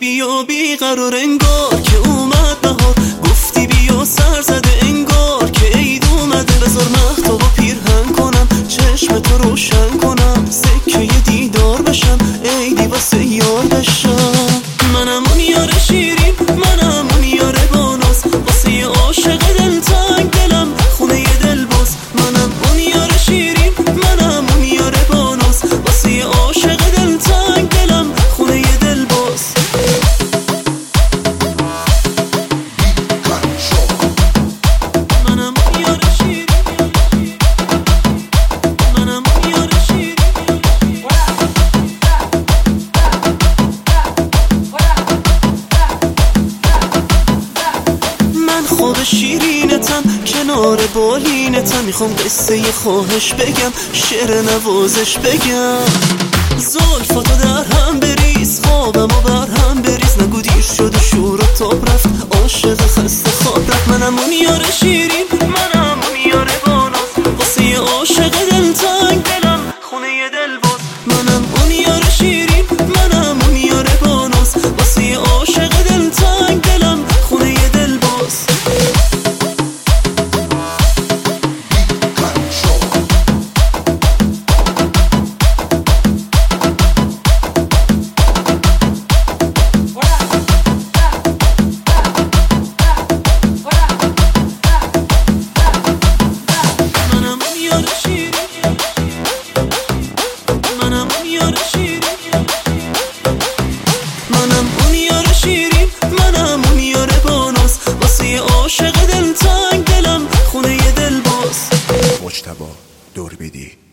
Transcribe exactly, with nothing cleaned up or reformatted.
بیا بیقرار انگار که اومد بهار، گفتی بیا سر زده انگار که عید اومده. بذار مهتاب و پیرهن کنم، چشم تو روشن کنم، سکه دیدار بشم، عیدی واسه یار بشم. منم اون یار شیرین، منم اون یار باناس، واسه عاشق دلتنگ دلم خونه ی دل باز. منم اون یار شیرین، منم اون یار باناس، واسه عاشق دلتنگ دلم خونه ی دل باز. منم اون یار شیرین، منم اون یار شیرین. من خواب شیرینتم، کنار بالینتم، میخوام قصه ی خواهش بگم، شعر نوازش بگم. زلفاتو در هم بریز، خوابم و بر هم بریز، نگو دیر شد و شور و تاب رفت، عاشق خسته خواب رفت. منم اون یار شیرین، منم اون یار باناس، واسه ی عاشق دلتنگ دلم خونه ی دل باز. منم اون یار شیرین، منم اون یار باناس، واسه ی عاشق دلتنگ دلم خونه ی دل باز. عاشق دلتنگ دلم خونه ی دل باز. مجتبی دوربیدی.